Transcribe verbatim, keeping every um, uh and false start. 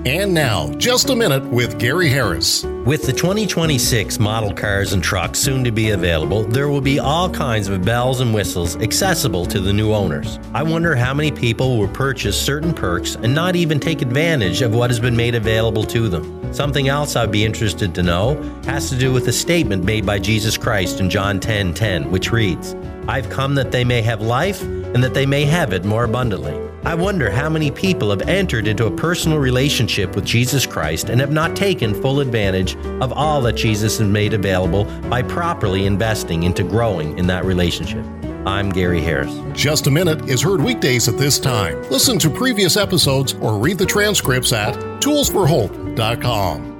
And now, Just a Minute with Gary Harris. With the twenty twenty-six model cars and trucks soon to be available, there will be all kinds of bells and whistles accessible to the new owners. I wonder how many people will purchase certain perks and not even take advantage of what has been made available to them. Something else I'd be interested to know has to do with a statement made by Jesus Christ in John ten ten, which reads, "I've come that they may have life and that they may have it more abundantly." I wonder how many people have entered into a personal relationship with Jesus Christ and have not taken full advantage of all that Jesus has made available by properly investing into growing in that relationship. I'm Gary Harris. Just a Minute is heard weekdays at this time. Listen to previous episodes or read the transcripts at tools for hope dot com.